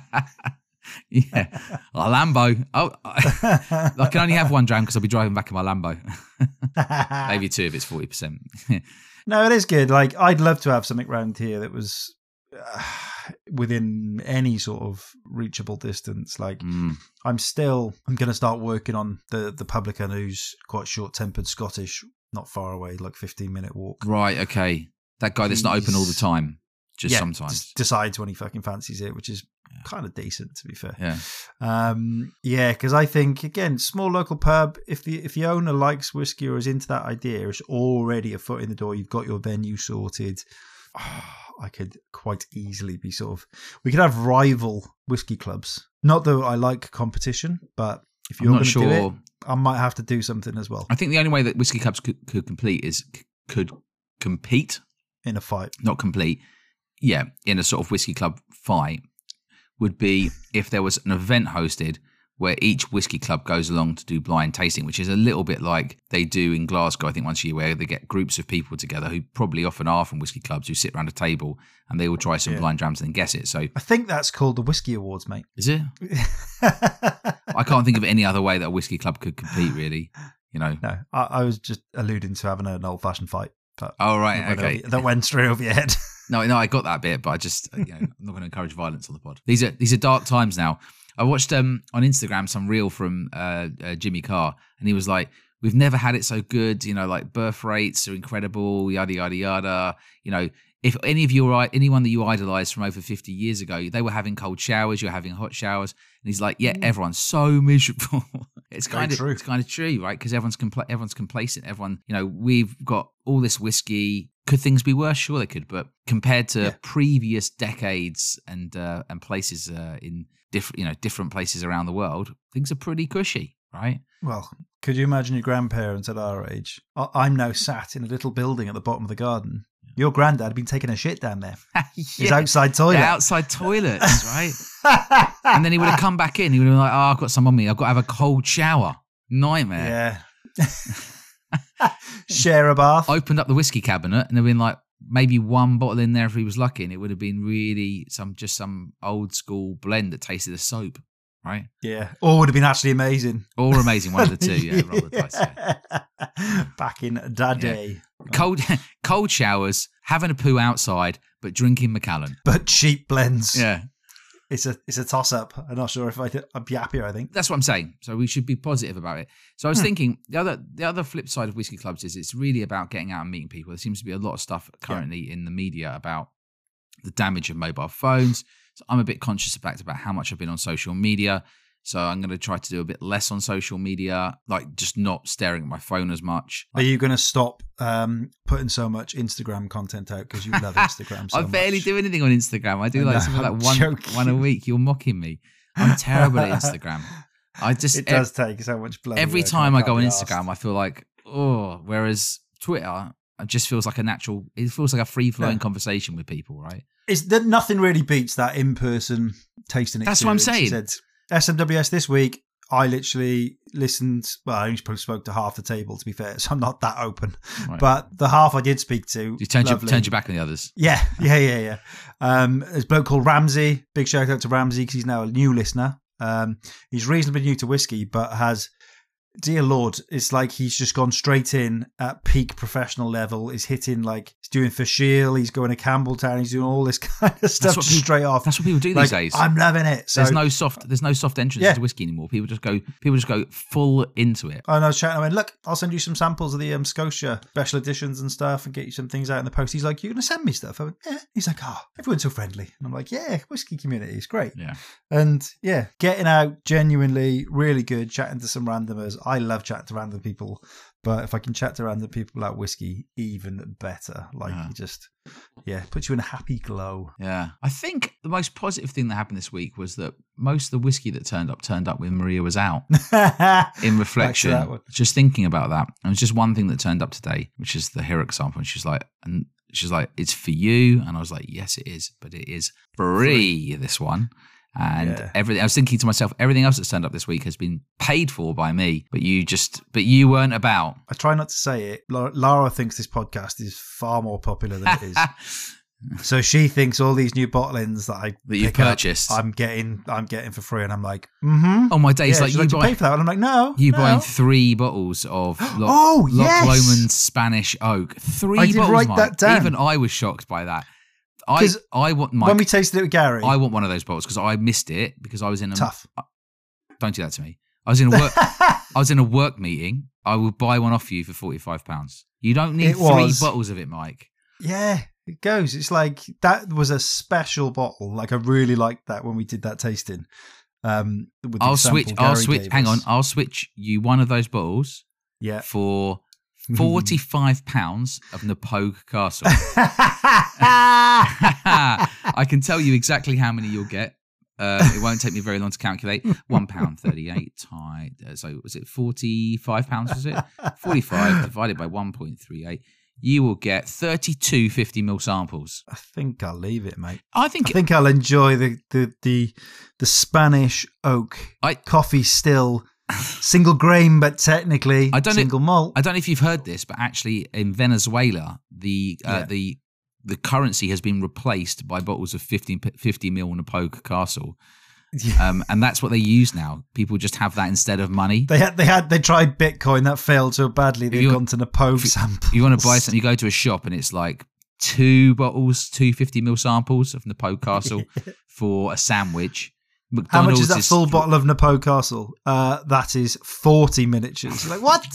Yeah, a Lambo. Oh, I, I can only have one dram because I'll be driving back in my Lambo. Maybe two if it's forty percent. No, it is good. Like, I'd love to have something around here that was uh, within any sort of reachable distance. Like, Mm. I'm still, I'm going to start working on the, the publican who's quite short-tempered Scottish, not far away, like fifteen minute walk. Right. Okay. That guy that's not open all the He's- time, just Yeah, sometimes. just decides when he fucking fancies it, which is kind of decent, to be fair. Yeah. Um, yeah, because I think again, small local pub. If the if the owner likes whiskey or is into that idea, it's already a foot in the door. You've got your venue sorted. I could quite easily be sort of. We could have rival whiskey clubs. Not that I like competition, but if I'm you're not going to sure. do it, I might have to do something as well I think the only way that whiskey clubs could, could complete is could compete, in a fight. not complete. Yeah, in a sort of whiskey club fight would be if there was an event hosted where each whiskey club goes along to do blind tasting, which is a little bit like they do in Glasgow, I think, once a year, where they get groups of people together who probably often are from whiskey clubs who sit around a table and they all try some Yeah. blind drams and then guess it. So I think that's called the Whiskey Awards, mate. is it? I can't think of any other way that a whiskey club could compete, really. You know. No, I, I was just alluding to having an old-fashioned fight. But Oh, right. that went Okay. over- that went straight over your head. No, no, I got that bit, but I just, you know, I'm not going to encourage violence on the pod. These are these are dark times now. I watched um on Instagram some reel from uh, uh, Jimmy Carr, and he was like, "We've never had it so good. You know, like birth rates are incredible. Yada yada yada. You know, if any of you are anyone that you idolized from over fifty years ago, they were having cold showers, you're having hot showers." And he's like, "Yeah, everyone's so miserable." It's Very kind of true. it's kind of true, right? Because everyone's compl- everyone's complacent. Everyone, you know, we've got all this whiskey. Could things be worse? Sure, they could. But compared to Yeah. previous decades and uh, and places uh, in different, you know, different places around the world, things are pretty cushy, right? Well, could you imagine your grandparents at our age? I- I'm now sat in a little building at the bottom of the garden. Your granddad had been taking a shit down there. His Yeah. outside toilet. The outside toilets, right? And then he would have come back in. He would have been like, "Oh, I've got some on me. I've got to have a cold shower. Nightmare." Yeah. Share a bath. Opened up the whiskey cabinet and there'd been like maybe one bottle in there if he was lucky, and it would have been really some just some old school blend that tasted of soap, right? Yeah. Or would have been actually amazing. Or amazing, one of the two. Yeah, roll the dice. Yeah. Back in da day. Cold, cold showers, having a poo outside, but drinking Macallan. But cheap blends. Yeah, It's a it's a toss up. I'm not sure if I'd, I'd be happier, I think. that's what I'm saying. So we should be positive about it. So I was thinking the other the other flip side of whiskey clubs is it's really about getting out and meeting people. There seems to be a lot of stuff currently in the media about the damage of mobile phones. So I'm a bit conscious about about how much I've been on social media. So I'm going to try to do a bit less on social media, like just not staring at my phone as much. Are you going to stop um, putting so much Instagram content out because you love Instagram so I barely much? do anything on Instagram. I do I like know, something I'm like one joking. one a week. You're mocking me. I'm terrible at Instagram. I just It does take so much blood. every time I go on Instagram, I feel like oh. Whereas Twitter, it just feels like a natural. It feels like a free flowing Yeah. conversation with people, right? It's that nothing really beats that in person tasting experience. That's what I'm saying. He said, S M W S this week. I literally listened. Well, I only probably spoke to half the table, to be fair, so I'm not that open. Right. But the half I did speak to, You turned your, lovely. turned your back on the others. Yeah, yeah, yeah, yeah. Um, there's a bloke called Ramsey. Big shout out to Ramsey because he's now a new listener. Um, he's reasonably new to whiskey, but has, dear Lord, it's like he's just gone straight in at peak professional level. He's hitting like he's doing Fashil, he's going to Campbelltown, he's doing all this kind of stuff what just people- straight off. That's what people do Like, these days. I'm loving it. So there's no soft. There's no soft entrance Yeah. to whiskey anymore. People just go. People just go full into it. And I was chatting. I went, look, I'll send you some samples of the um, Scotia special editions and stuff, and get you some things out in the post. He's like, you're going to send me stuff? I went, yeah. He's like, oh, everyone's so friendly, and I'm like, yeah, whiskey community is great. Yeah. And yeah, getting out genuinely really good. Chatting to some randomers. I love chatting to random people, but if I can chat to random people about whiskey, even better. Like Yeah. you just, yeah, puts you in a happy glow. Yeah. I think the most positive thing that happened this week was that most of the whiskey that turned up turned up when Maria was out. In reflection, that one. just thinking about that, and it's just one thing that turned up today, which is the Hirock sample. And she's like, and she's like, it's for you. And I was like, yes, it is, but it is free, this one. And Yeah. everything, I was thinking to myself, everything else that's turned up this week has been paid for by me, but you just, but you weren't about. I try not to say it. Lara, Lara thinks this podcast is far more popular than it is. So she thinks all these new bottlings that I That you've pick up, purchased. I'm getting, I'm getting for free, and I'm like, mm-hmm. Oh my days, Yeah, like she's you like, "Do you buy, pay for that, and I'm like, no, you no. buying three bottles of Loch, Oh, Loch yes! Lomond Spanish Oak. Three I did bottles, write Mike. that down. Even I was shocked by that. I, 'Cause I want Mike, when we tasted it with Gary, I want one of those bottles because I missed it because I was in a tough. Don't do that to me. I was in a work. I was in a work meeting. I will buy one off you for forty-five pounds. You don't need It three was. bottles of it, Mike. Yeah, it goes. It's like that was a special bottle. Like I really liked that when we did that tasting. Um, with the I'll sample switch. I'll Gary switch. gave Hang us. on. I'll switch you one of those bottles Yeah. for forty-five pounds of Napogue Castle. I can tell you exactly how many you'll get. Uh, it won't take me very long to calculate. One pound thirty-eight times. So was it forty-five pounds? Was it forty-five divided by one point three eight? you will get thirty-two fifty mil samples. I think I'll leave it, mate. I think I think I'll enjoy the the the, the Spanish oak I- coffee still. Single grain, but technically I don't single know, malt. I don't know if you've heard this, but actually in Venezuela, the uh, Yeah. the the currency has been replaced by bottles of fifty, fifty mil Napoca Castle. Yeah. Um, and that's what they use now. People just have that instead of money. They had they had they tried Bitcoin, that failed so badly they've you- gone to Napoca if you- samples. You want to buy something, you go to a shop and it's like two bottles, two fifty mil samples of Napoca Castle for a sandwich. How McDonald's much is that is full th- bottle of Napoca Castle? Uh, that is forty miniatures. You're like, what?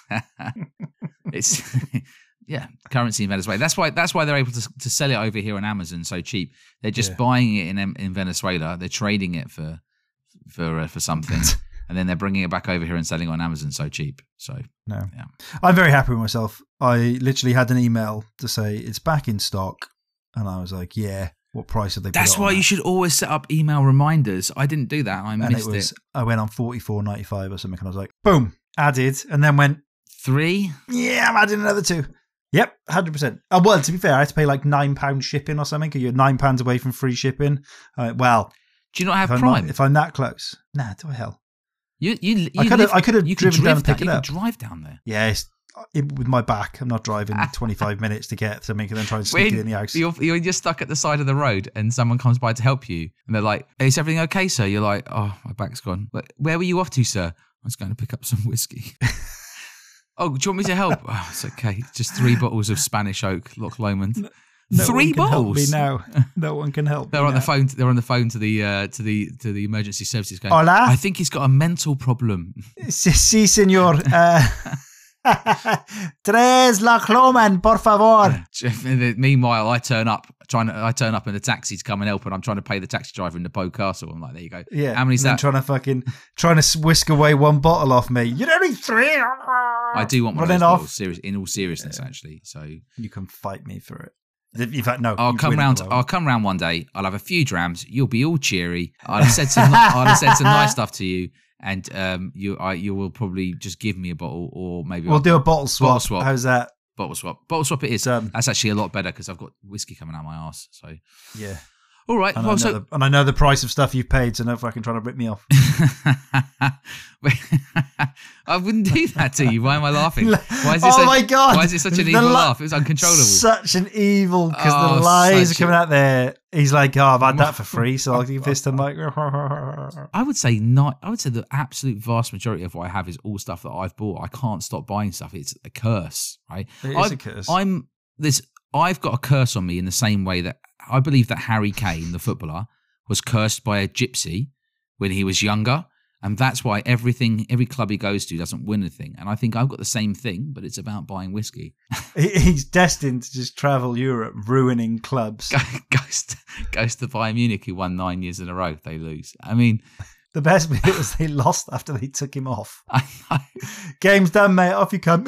It's yeah, currency in Venezuela. That's why that's why they're able to to sell it over here on Amazon so cheap. They're just Yeah. buying it in in Venezuela. They're trading it for for uh, for something, and then they're bringing it back over here and selling it on Amazon so cheap. So No. Yeah. I'm very happy with myself. I literally had an email to say it's back in stock. And I was like, yeah, what price have they put that's it on why at? you should always set up email reminders. I didn't do that. I And missed it was, it. I went on forty-four ninety-five or something. And I was like, boom, added. And then went, Three. yeah, I'm adding another two. Yep, one hundred percent. Oh, well, to be fair, I had to pay like nine pounds shipping or something because you're nine pounds away from free shipping. Uh, well, Do you not have if I'm, Prime? not, if I'm that close. Nah, do I hell? you you, you I could've- live- I could've you could driven down drive and pick you it could up. drive down there. Yeah, it's, it, with my back, I'm not driving twenty-five minutes to get something and then try and sneak When it in the house. You're, you're just stuck at the side of the road and someone comes by to help you and they're like, is everything okay, sir? You're like, oh, my back's gone. But where were you off to, sir? I was going to pick up some whiskey. Oh, do you want me to help? Oh, it's okay. Just three bottles of Spanish oak, Loch Lomond. No Three one can help me bottles. now. No one can help. They're me on the now. phone. They're on the phone to the uh, to the to the emergency services. Going, Hola. I think he's got a mental problem. Sí, sí, señor. Uh, Tres Loch Lomond, por favor. Meanwhile, I turn up trying to. I turn up and the taxi's come and help, and I'm trying to pay the taxi driver in the Bow Castle. I'm like, there you go. Yeah. How many's and then that? Trying to fucking trying to whisk away one bottle off me. You don't need three. I do want one running of those off. bottles, serious, in all seriousness, actually. So You can fight me for it. In fact, no. I'll you come win round. it, I'll come round one day. I'll have a few drams. You'll be all cheery. I'll have said some. I'll have said some nice stuff to you, and um, you, I, you will probably just give me a bottle, or maybe We'll I'll, do a bottle swap. Bottle swap. How's that? bottle swap. Bottle swap. It is. Done. That's actually a lot better because I've got whiskey coming out my arse. So Yeah. all right. And, well, I know so the, and I know the price of stuff you've paid, so no fucking trying to rip me off. I wouldn't do that to you. Why am I laughing? Why is it Oh such, my God. Why is it such an The evil li- laugh? It was uncontrollable. Such an evil, because Oh, the lies are such coming a- out there. He's like, oh, I've had that for free, so I'll give this to Mike. I would say not. I would say the absolute vast majority of what I have is all stuff that I've bought. I can't stop buying stuff. It's a curse, right? It is I've, a curse. I'm this. I've got a curse on me in the same way that I believe that Harry Kane, the footballer, was cursed by a gypsy when he was younger, and that's why everything, every club he goes to doesn't win anything. And I think I've got the same thing, but it's about buying whiskey. He- He's destined to just travel Europe, ruining clubs. goes to, goes to Bayern Munich, who won nine years in a row. They lose. I mean, The best bit was they lost after they took him off. I, I, Game's done, mate. Off you come.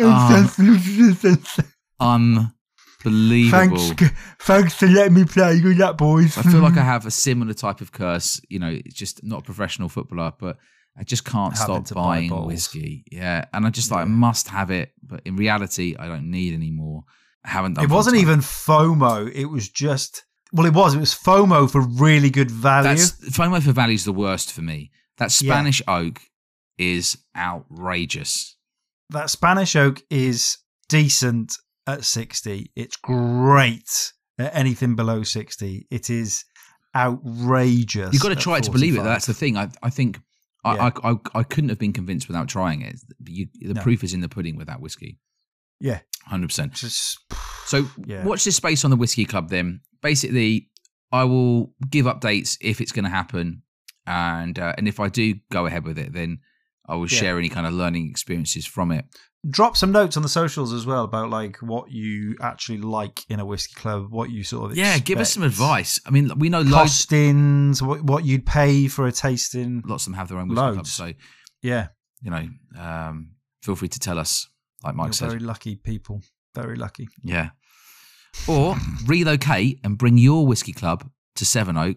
unbelievable. thanks, thanks for letting me play. Good luck, boys. I feel like I have a similar type of curse. You know, it's just not a professional footballer, but I just can't Having stop to buy buying bottles. whiskey. Yeah, and I just like I must have it, but in reality, I don't need any more. I haven't done. It for a wasn't time. even FOMO. It was just, well, it was. It was FOMO for really good value. That's FOMO for value is the worst for me. That Spanish oak is outrageous. That Spanish oak is decent at sixty. It's great at anything below sixty. It is outrageous. You've got to at try it to believe it. forty-five. That's the thing. I I think I Yeah. I, I, I couldn't have been convinced without trying it. You, the No. proof is in the pudding with that whiskey. Yeah. one hundred percent. Just, So Yeah. watch this space on the Whiskey Club then. Basically, I will give updates if it's going to happen. And uh, and if I do go ahead with it, then I will Yeah. share any kind of learning experiences from it. drop some notes on the socials as well about like what you actually like in a whiskey club, what you sort of Yeah, give us some expect. advice. I mean, we know loads, Costings, what, what you'd pay for a tasting. lots of them have their own whiskey Loads. clubs. So, Yeah, you know, um, feel free to tell us, like Mike you're said. very lucky people. Very lucky. Yeah. Or relocate and bring your whiskey club to Sevenoaks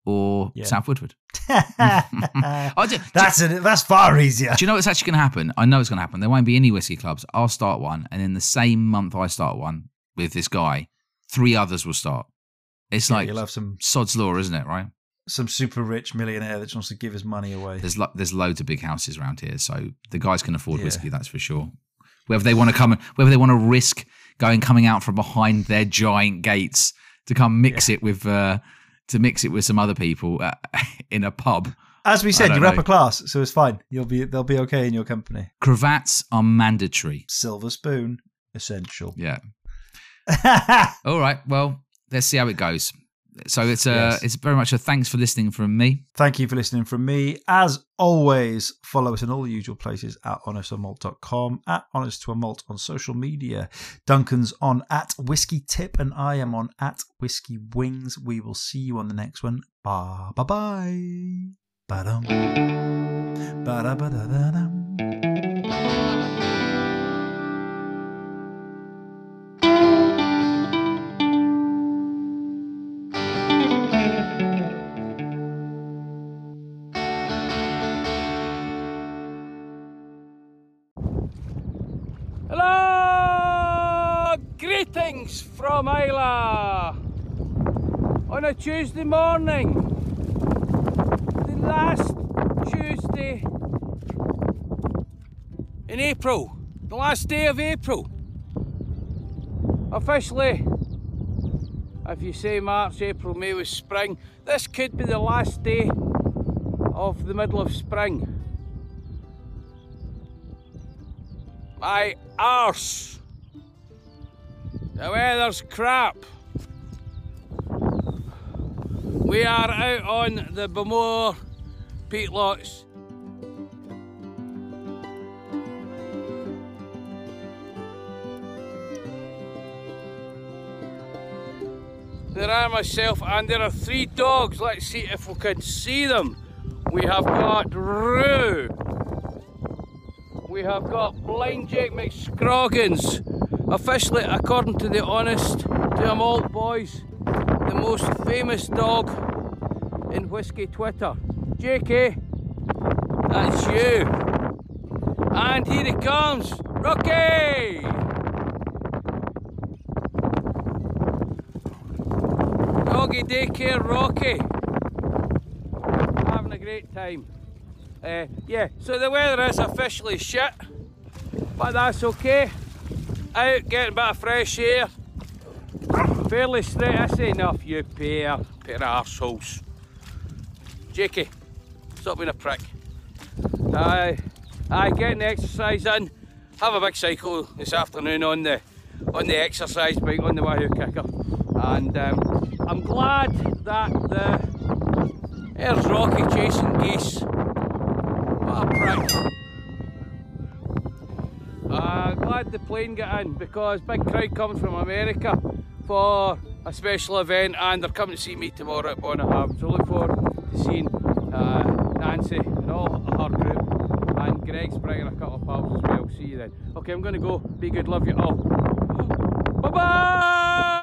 or Yeah. South Woodford. I do, That's it. That's far easier. do you know what's actually going to happen? I know it's going to happen. There won't be any whiskey clubs. I'll start one, and in the same month I start one with this guy, three others will start. It's Yeah, like you'll have some sod's law, isn't it? Right? some super rich millionaire that just wants to give his money away. There's lo- there's loads of big houses around here, so the guys can afford Yeah. whiskey. That's for sure. Whether they want to come, whether they want to risk going coming out from behind their giant gates to come mix it with uh, to mix it with some other people uh, in a pub. As we said, don't you're know. upper class, so it's fine. You'll be they'll be okay in your company. Cravats are mandatory. Silver spoon, essential. Yeah. All right. Well, let's see how it goes. So it's uh, Yes. it's very much a thanks for listening from me. Thank you for listening from me. As always, follow us in all the usual places at honest to a malt dot com, at honest to a malt on social media. Duncan's on at whiskey tip, and I am on at whiskey wings. We will see you on the next one. Bye bye bye. Ba-dum. Ba-da-ba-da-da-dum. Hello! Greetings from Isla on a Tuesday morning, the last Tuesday in April, the last day of April. Officially, if you say March, April, May was spring, this could be the last day of the middle of spring. My arse. The weather's crap. We are out on the Bowmore peatlots. There are myself and there are three dogs. Let's see if we can see them. We have got Roo. We have got Blind Jake McScroggins, officially, according to the Honest to a Malt boys, the most famous dog in whiskey Twitter. Jakey, that's you. And here he comes, Rocky! Doggy daycare Rocky. Having a great time. Uh, yeah, so the weather is officially shit, but that's okay. Out getting a bit of fresh air. Fairly straight. That's enough, you pair, pair of arseholes. Jakey, stop being a prick. Aye, aye, getting the exercise in. Have a big cycle this afternoon on the on the exercise bike on the Wahoo Kicker, and um, I'm glad that the there's Rocky chasing geese. What a prick. Uh, glad the plane got in because big crowd coming from America for a special event, and they're coming to see me tomorrow at Bonnet Hab. So look forward to seeing uh, Nancy and all her group, and Greg's bringing a couple of pals as well. See you then. Okay, I'm going to go. Be good. Love you all. Bye bye.